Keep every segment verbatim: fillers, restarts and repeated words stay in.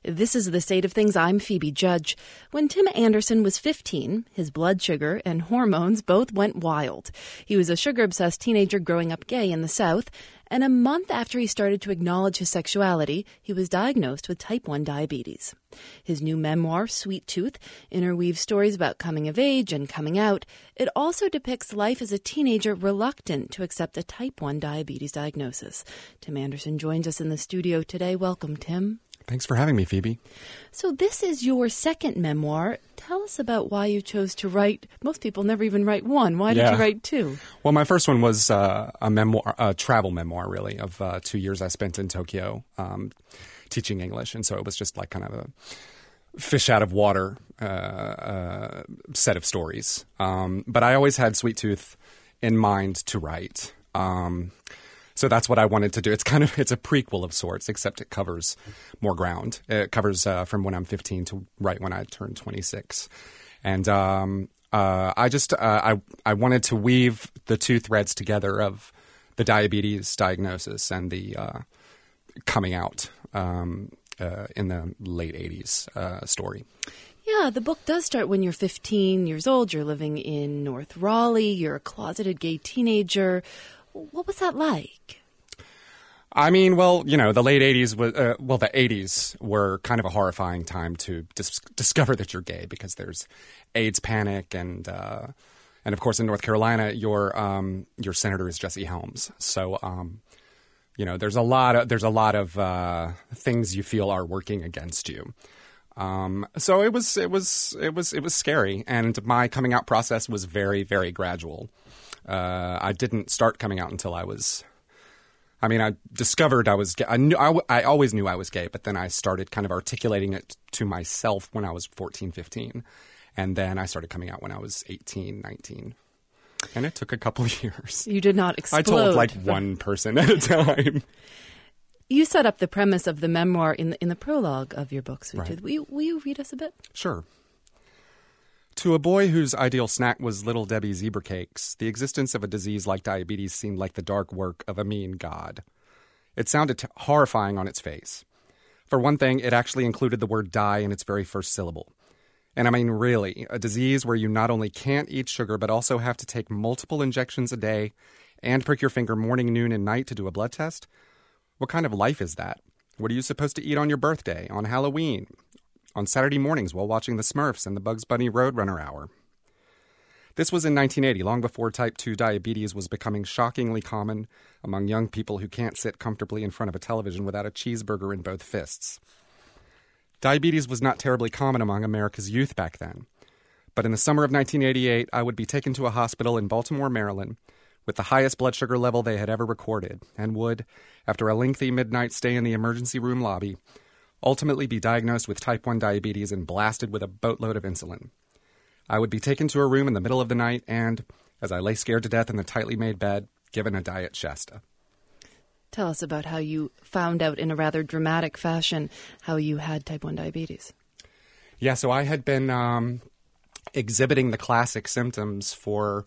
This is The State of Things. I'm Phoebe Judge. When Tim Anderson was fifteen, his blood sugar and hormones both went wild. He was a sugar-obsessed teenager growing up gay in the South, and a month after he started to acknowledge his sexuality, he was diagnosed with type one diabetes. His new memoir, Sweet Tooth, interweaves stories about coming of age and coming out. It also depicts life as a teenager reluctant to accept a type one diabetes diagnosis. Tim Anderson joins us in the studio today. Welcome, Tim. Thanks for having me, Phoebe. So this is your second memoir. Tell us about why you chose to write. Most people never even write one. Why did yeah. you write two? Well, my first one was uh, a memoir, a travel memoir, really, of uh, two years I spent in Tokyo um, teaching English. And so it was just like kind of a fish out of water uh, uh, set of stories. Um, but I always had Sweet Tooth in mind to write. Um So that's what I wanted to do. It's kind of, it's a prequel of sorts, except it covers more ground. It covers uh, from when I'm fifteen to right when I turned twenty-six. And um, uh, I just, uh, I, I wanted to weave the two threads together of the diabetes diagnosis and the uh, coming out um, uh, in the late eighties uh, story. Yeah, the book does start when you're fifteen years old. You're living in North Raleigh. You're a closeted gay teenager. What was that like? I mean, well, you know, the late eighties, was, uh, well, the eighties were kind of a horrifying time to dis- discover that you're gay because there's AIDS panic and, uh, and of course, in North Carolina, your um, your senator is Jesse Helms. So, um, you know, there's a lot of there's a lot of uh, things you feel are working against you. Um, so it was it was it was it was scary, and my coming out process was very very gradual. Uh, I didn't start coming out until I was, I mean, I discovered I was gay. I knew, I, I always knew I was gay, but then I started kind of articulating it to myself when I was fourteen, fifteen. And then I started coming out when I was eighteen, nineteen. And it took a couple of years. You did not explode. I told like one person at a time. You set up the premise of the memoir in the, in the prologue of your book, Sweet Right. Tooth. Will you, will you read us a bit? Sure. To a boy whose ideal snack was Little Debbie zebra cakes, the existence of a disease like diabetes seemed like the dark work of a mean god. It sounded t- horrifying on its face. For one thing, it actually included the word die in its very first syllable. And I mean, really, a disease where you not only can't eat sugar, but also have to take multiple injections a day and prick your finger morning, noon, and night to do a blood test? What kind of life is that? What are you supposed to eat on your birthday, on Halloween, on Saturday mornings while watching the Smurfs and the Bugs Bunny Roadrunner Hour? This was in nineteen eighty, long before type two diabetes was becoming shockingly common among young people who can't sit comfortably in front of a television without a cheeseburger in both fists. Diabetes was not terribly common among America's youth back then. But in the summer of nineteen eighty-eight, I would be taken to a hospital in Baltimore, Maryland, with the highest blood sugar level they had ever recorded, and would, after a lengthy midnight stay in the emergency room lobby, ultimately be diagnosed with type one diabetes and blasted with a boatload of insulin. I would be taken to a room in the middle of the night and, as I lay scared to death in the tightly made bed, given a Diet Shasta. Tell us about how you found out in a rather dramatic fashion how you had type one diabetes. Yeah, so I had been um, exhibiting the classic symptoms for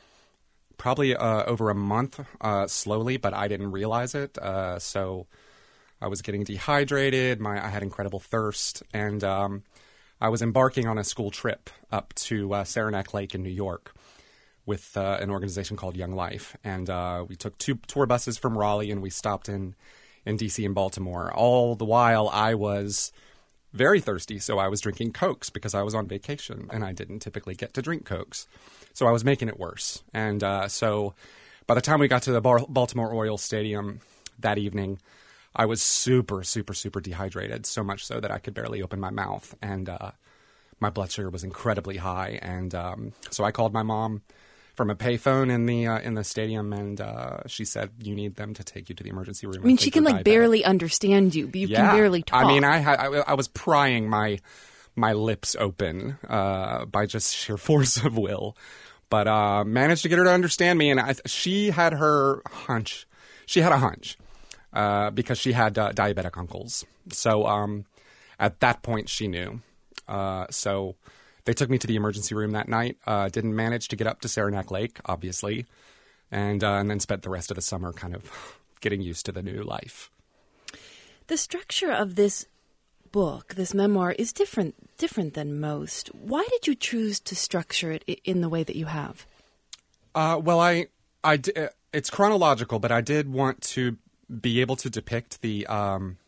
probably uh, over a month uh, slowly, but I didn't realize it. Uh, so I was getting dehydrated. My I had incredible thirst, and um, I was embarking on a school trip up to uh, Saranac Lake in New York with uh, an organization called Young Life, and uh, we took two tour buses from Raleigh, and we stopped in in D C and Baltimore. All the while, I was very thirsty, so I was drinking Cokes because I was on vacation, and I didn't typically get to drink Cokes, so I was making it worse. And uh, so, by the time we got to the Bar- Baltimore Orioles Stadium that evening, I was super, super, super dehydrated, so much so that I could barely open my mouth, and uh, my blood sugar was incredibly high. And um, so I called my mom from a payphone in the uh, in the stadium, and uh, she said, "You need them to take you to the emergency room." I mean, she can like diabetic. barely understand you, but you yeah. can barely talk. I mean, I had I, I was prying my my lips open uh, by just sheer force of will, but uh, managed to get her to understand me. And I, she had her hunch. She had a hunch. Uh, because she had uh, diabetic uncles. So um, at that point, she knew. Uh, so they took me to the emergency room that night. Uh, didn't manage to get up to Saranac Lake, obviously. And, uh, and then spent the rest of the summer kind of getting used to the new life. The structure of this book, this memoir, is different different than most. Why did you choose to structure it in the way that you have? Uh, well, I, I, it's chronological, but I did want to be able to depict the um,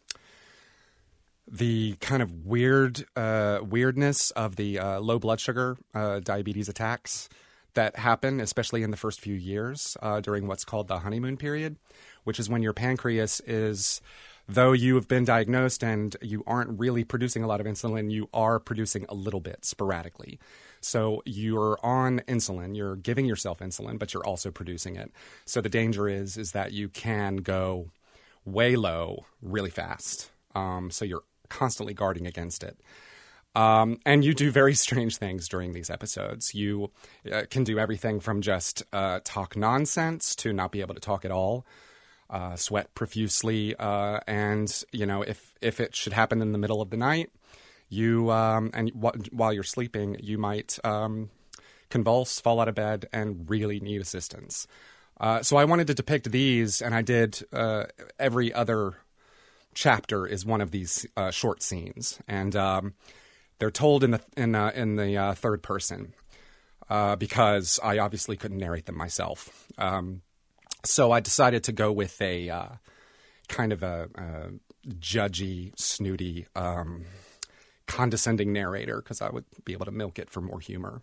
the kind of weird uh, weirdness of the uh, low blood sugar uh, diabetes attacks that happen, especially in the first few years uh, during what's called the honeymoon period, which is when your pancreas is, though you have been diagnosed and you aren't really producing a lot of insulin, you are producing a little bit sporadically. So you're on insulin, you're giving yourself insulin, but you're also producing it. So the danger is, is that you can go way low really fast. Um, so you're constantly guarding against it. Um, and you do very strange things during these episodes. You uh, can do everything from just uh, talk nonsense to not be able to talk at all, uh, sweat profusely, uh, and you know if if it should happen in the middle of the night, you um, and w- while you're sleeping, you might um, convulse, fall out of bed, and really need assistance. Uh, so I wanted to depict these, and I did. Uh, every other chapter is one of these uh, short scenes, and um, they're told in the in uh, in the uh, third person uh, because I obviously couldn't narrate them myself. Um, so I decided to go with a uh, kind of a, a judgy, snooty, um, condescending narrator because I would be able to milk it for more humor.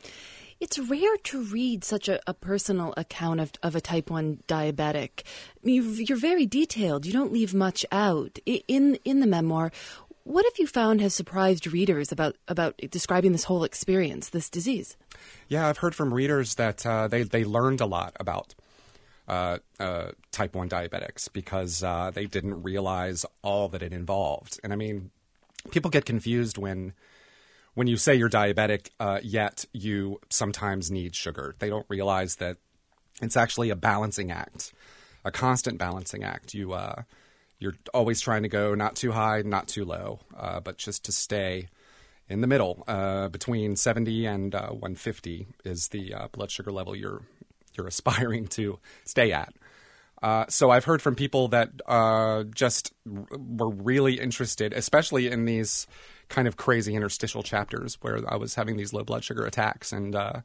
It's rare to read such a, a personal account of, of a type one diabetic. You've, you're very detailed. You don't leave much out. In in the memoir, what have you found has surprised readers about, about describing this whole experience, this disease? Yeah, I've heard from readers that uh, they, they learned a lot about uh, uh, type one diabetics because uh, they didn't realize all that it involved. And I mean, people get confused when... When you say you're diabetic, uh, yet you sometimes need sugar. They don't realize that it's actually a balancing act, a constant balancing act. You, uh, you're always trying to go not too high, not too low, uh, but just to stay in the middle. Uh, between seventy and uh, one fifty is the uh, blood sugar level you're you're aspiring to stay at. Uh, so I've heard from people that uh, just r- were really interested, especially in these kind of crazy interstitial chapters where I was having these low blood sugar attacks, and uh,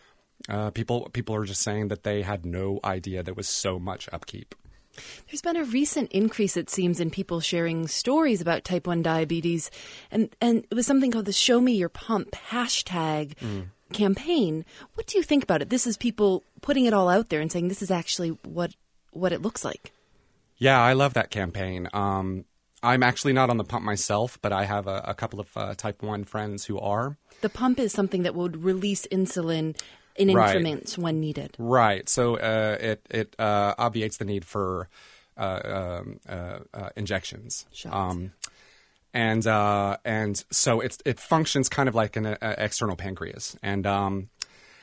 uh, people people are just saying that they had no idea there was so much upkeep. There's been a recent increase, it seems, in people sharing stories about type one diabetes, and, and it was something called the Show Me Your Pump hashtag mm. campaign. What do you think about it? This is people putting it all out there and saying this is actually what what it looks like. Yeah, I love that campaign. Um I'm actually not on the pump myself, but I have a, a couple of uh, type one friends who are. The pump is something that would release insulin in right. increments when needed. Right. So uh, it, it uh, obviates the need for uh, um, uh, uh, injections. Shots. Um, and uh, and so it's, it functions kind of like an uh, external pancreas. And um,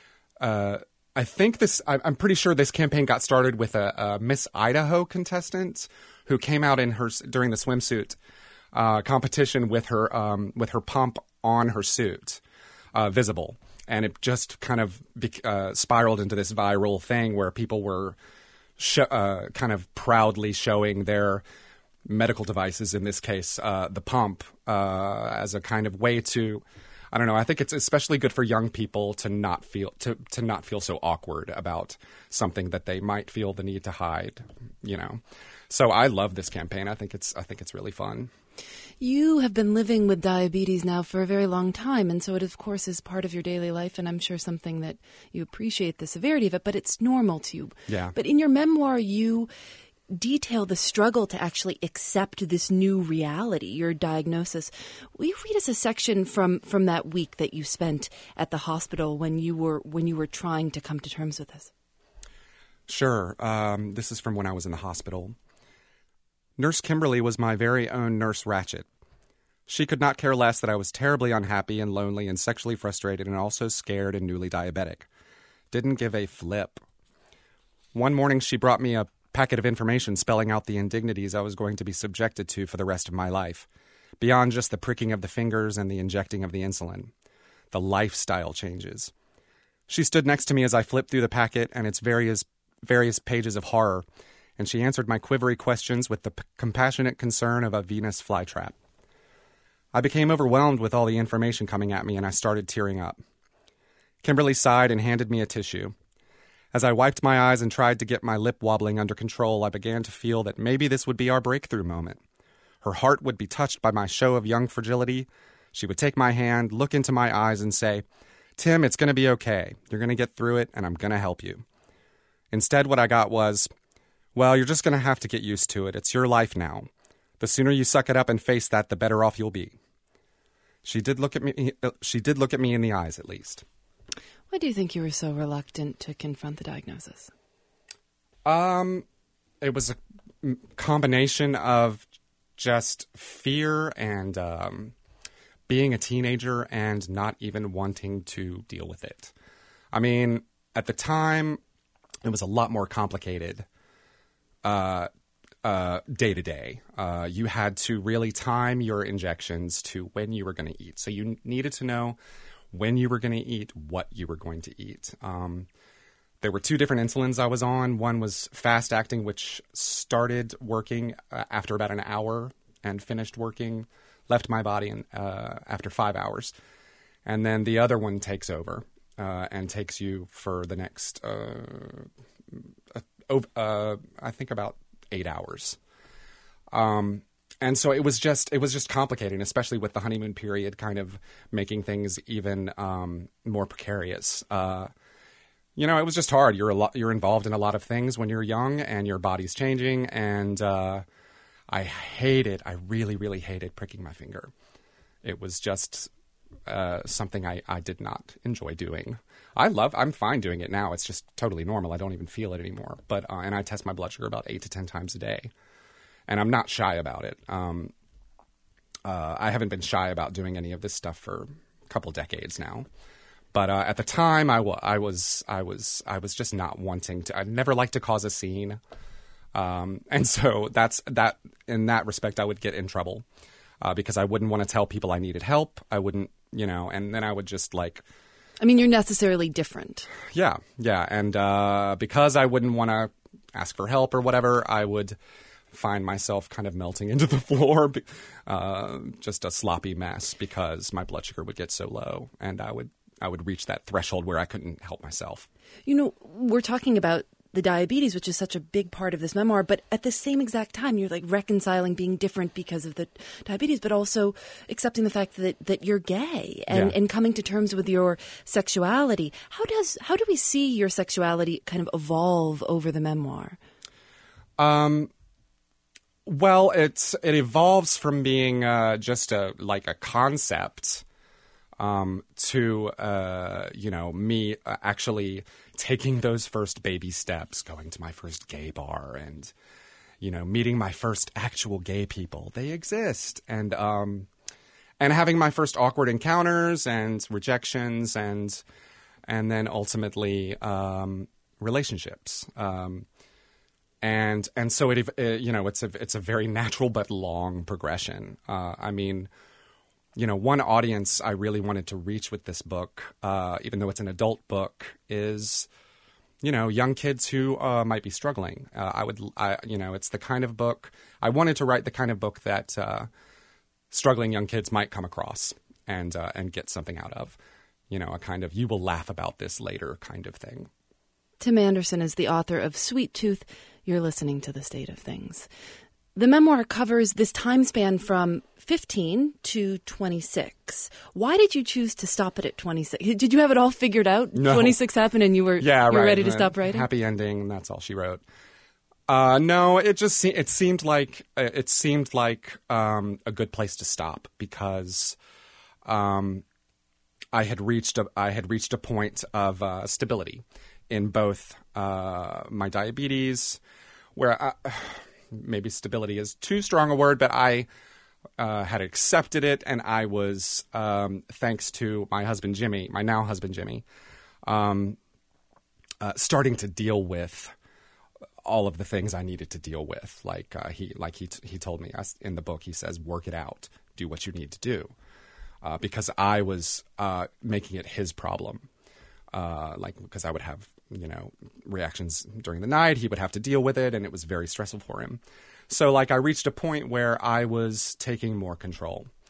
uh, I think this, I, I'm pretty sure this campaign got started with a, a Miss Idaho contestant who came out in her during the swimsuit uh, competition with her um, with her pump on her suit, uh, visible, and it just kind of be, uh, spiraled into this viral thing where people were sh- uh, kind of proudly showing their medical devices, in this case uh, the pump, uh, as a kind of way to, I don't know. I think it's especially good for young people to not feel to to not feel so awkward about something that they might feel the need to hide, you know. So I love this campaign. I think it's I think it's really fun. You have been living with diabetes now for a very long time, and so it, of course, is part of your daily life, and I'm sure something that you appreciate the severity of it, but it's normal to you. Yeah. But in your memoir, you detail the struggle to actually accept this new reality, your diagnosis. Will you read us a section from, from that week that you spent at the hospital when you were when you were trying to come to terms with this? Sure. Um, this is from when I was in the hospital. Nurse Kimberly was my very own Nurse Ratchet. She could not care less that I was terribly unhappy and lonely and sexually frustrated and also scared and newly diabetic. Didn't give a flip. One morning she brought me a packet of information spelling out the indignities I was going to be subjected to for the rest of my life, beyond just the pricking of the fingers and the injecting of the insulin. The lifestyle changes. She stood next to me as I flipped through the packet and its various various pages of horror, and she answered my quivery questions with the p- compassionate concern of a Venus flytrap. I became overwhelmed with all the information coming at me, and I started tearing up. Kimberly sighed and handed me a tissue. As I wiped my eyes and tried to get my lip wobbling under control, I began to feel that maybe this would be our breakthrough moment. Her heart would be touched by my show of young fragility. She would take my hand, look into my eyes, and say, "Tim, it's going to be okay. You're going to get through it, and I'm going to help you." Instead, what I got was, "Well, you're just going to have to get used to it. It's your life now. The sooner you suck it up and face that, the better off you'll be." She did look at me. She did look at me in the eyes, at least. Why do you think you were so reluctant to confront the diagnosis? Um, it was a combination of just fear and um, being a teenager and not even wanting to deal with it. I mean, at the time, it was a lot more complicated uh, uh, day to day. Uh, you had to really time your injections to when you were going to eat. So you needed to know when you were going to eat, what you were going to eat. Um, there were two different insulins I was on. One was fast-acting, which started working uh, after about an hour and finished working, left my body in, uh, after five hours. And then the other one takes over uh, and takes you for the next, uh, uh, uh, I think, about eight hours. Um And so it was just it was just complicated, especially with the honeymoon period kind of making things even um, more precarious. Uh, you know, it was just hard. You're a lot, you're involved in a lot of things when you're young, and your body's changing. And uh, I hated, I really, really hated pricking my finger. It was just uh, something I, I did not enjoy doing. I love, I'm fine doing it now. It's just totally normal. I don't even feel it anymore. But uh, and I test my blood sugar about eight to ten times a day. And I'm not shy about it. Um, uh, I haven't been shy about doing any of this stuff for a couple decades now. But uh, at the time, I, w- I was I was I was just not wanting to. I never liked to cause a scene, um, and so that's that. In that respect, I would get in trouble uh, because I wouldn't want to tell people I needed help. I wouldn't, you know, and then I would just like. I mean, you're necessarily different. Yeah, yeah, and uh, because I wouldn't want to ask for help or whatever, I would find myself kind of melting into the floor, uh, just a sloppy mess because my blood sugar would get so low, and I would I would reach that threshold where I couldn't help myself. You know, we're talking about the diabetes, which is such a big part of this memoir, but at the same exact time, you're like reconciling being different because of the diabetes, but also accepting the fact that, that you're gay and, Yeah. and coming to terms with your sexuality. How does how do we see your sexuality kind of evolve over the memoir? Um. Well, it's it evolves from being uh, just a like a concept um, to uh, you know me uh, actually taking those first baby steps, going to my first gay bar, and you know meeting my first actual gay people. They exist, and um, and having my first awkward encounters and rejections, and and then ultimately um, relationships. Um, And and so it, it you know it's a it's a very natural but long progression. Uh, I mean, you know, one audience I really wanted to reach with this book, uh, even though it's an adult book, is you know young kids who uh, might be struggling. Uh, I would I, you know it's the kind of book I wanted to write, the kind of book that uh, struggling young kids might come across and uh, and get something out of. You know, a kind of you will laugh about this later kind of thing. Tim Anderson is the author of Sweet Tooth. You're listening to The State of Things. The memoir covers this time span from fifteen to twenty-six. Why did you choose to stop it at twenty-six? Did you have it all figured out? No. twenty-six happened and you were, yeah, you were right. ready to stop writing? Happy ending, and that's all she wrote. Uh, no, it just se- it seemed like it seemed like um, a good place to stop because um, I had reached a I had reached a point of uh, stability in both uh, my diabetes, where I, maybe stability is too strong a word, but I uh, had accepted it, and I was, um, thanks to my husband Jimmy, my now husband Jimmy, um, uh, starting to deal with all of the things I needed to deal with. Like uh, he, like he, t- he told me in the book, he says, "Work it out, do what you need to do," uh, because I was uh, making it his problem. Uh, like because I would have you know reactions during the night, he would have to deal with it, and it was very stressful for him. So like I reached a point where I was taking more control.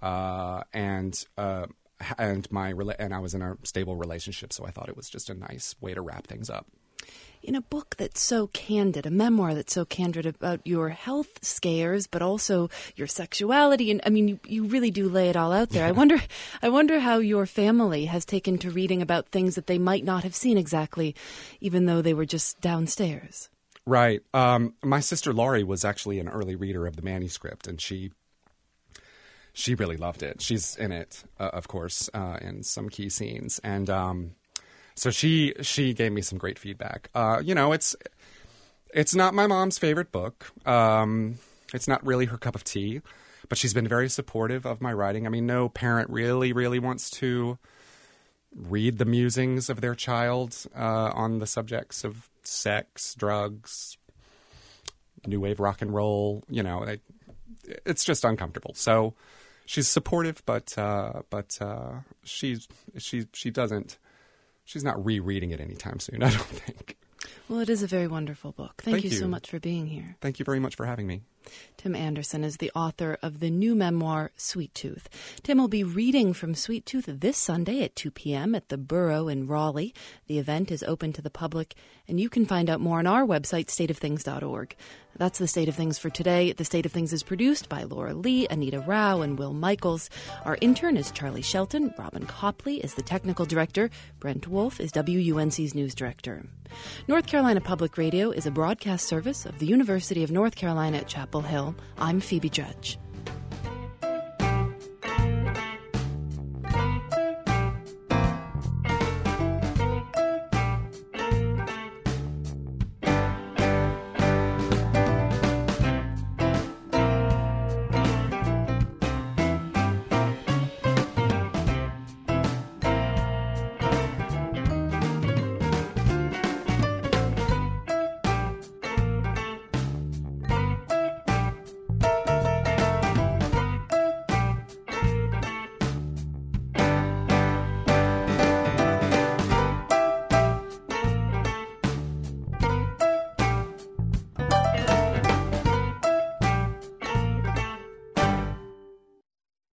uh, and uh, and my rela- and I was in a stable relationship, so I thought it was just a nice way to wrap things up. In a book that's so candid, a memoir that's so candid about your health scares, but also your sexuality, and I mean, you, you really do lay it all out there. Yeah. I wonder, I wonder how your family has taken to reading about things that they might not have seen exactly, even though they were just downstairs. Right. Um, my sister Laurie was actually an early reader of the manuscript, and she she really loved it. She's in it, uh, of course, uh, in some key scenes, and. Um, So she she gave me some great feedback. Uh, you know, it's it's not my mom's favorite book. Um, it's not really her cup of tea, but she's been very supportive of my writing. I mean, no parent really, really wants to read the musings of their child uh, on the subjects of sex, drugs, new wave rock and roll. You know, it, it's just uncomfortable. So she's supportive, but uh, but uh, she's she she doesn't. She's not rereading it anytime soon, I don't think. Well, it is a very wonderful book. Thank, Thank you, you so much for being here. Thank you very much for having me. Tim Anderson is the author of the new memoir, Sweet Tooth. Tim will be reading from Sweet Tooth this Sunday at two p.m. at the Burrow in Raleigh. The event is open to the public, and you can find out more on our website, state of things dot org. That's The State of Things for today. The State of Things is produced by Laura Lee, Anita Rao, and Will Michaels. Our intern is Charlie Shelton. Robin Copley is the technical director. Brent Wolf is W U N C's news director. North Carolina Public Radio is a broadcast service of the University of North Carolina at Chapel Hill. I'm Phoebe Judge.